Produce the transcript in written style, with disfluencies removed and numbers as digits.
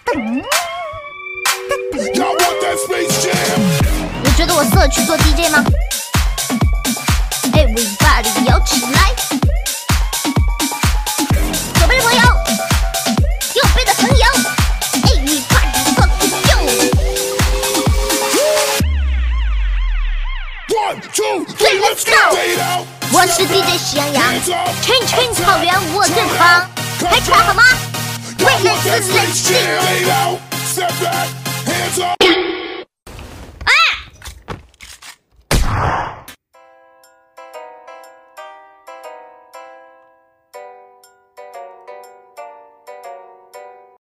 你觉得我适合去做 DJ 吗 ？Everybody 摇起来！左边的朋友，右边的朋友 ，Everybody rock One, two, three, let's go！ 我是 DJ 喜羊羊，群群草原我最狂，开场好吗？为了自己。